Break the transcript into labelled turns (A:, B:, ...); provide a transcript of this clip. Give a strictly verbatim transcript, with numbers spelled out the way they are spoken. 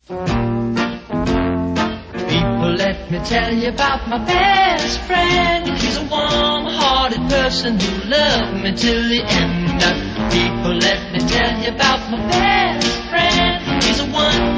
A: People, let me tell you about my best friend. He's a warm-hearted person who loved me till the end. People, let me tell you about my best friend. He's a one